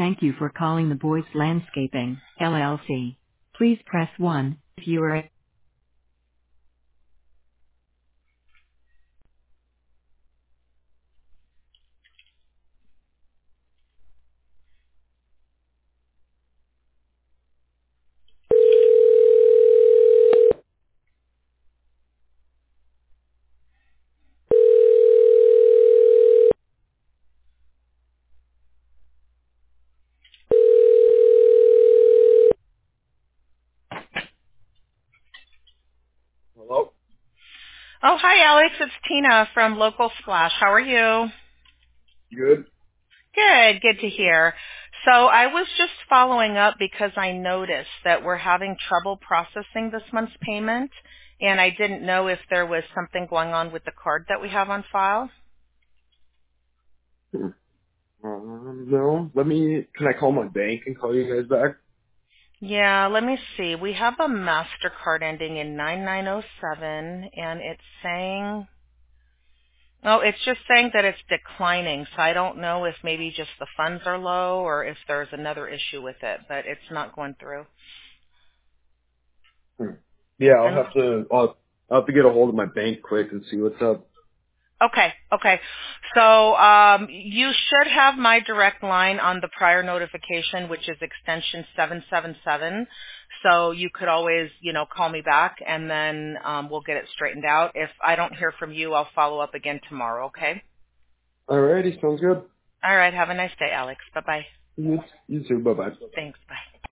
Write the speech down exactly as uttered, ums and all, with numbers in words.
Thank you for calling the Boyce Landscaping, L L C. Please press one if you are. Hello? Oh, hi, Alex. It's Tina from Local Splash. How are you? Good? Good. Good to hear. So I was just following up because I noticed that we're having trouble processing this month's payment, and I didn't know if there was something going on with the card that we have on file. Hmm. Um, no. Let me, can I call my bank and call you guys back? Yeah, let me see. We have a MasterCard ending in nine nine oh seven, and it's saying, oh, it's just saying that it's declining. So I don't know if maybe just the funds are low or if there's another issue with it, but it's not going through. Hmm. Yeah, I'll Let me have to, I'll, I'll have to get a hold of my bank quick and see what's up. Okay, okay. So um, you should have my direct line on the prior notification, which is extension seven seven seven. So you could always, you know, call me back, and then um, we'll get it straightened out. If I don't hear from you, I'll follow up again tomorrow, okay? Alrighty, sounds good. All right, have a nice day, Alex. Bye-bye. You, you too, bye bye. Thanks, bye.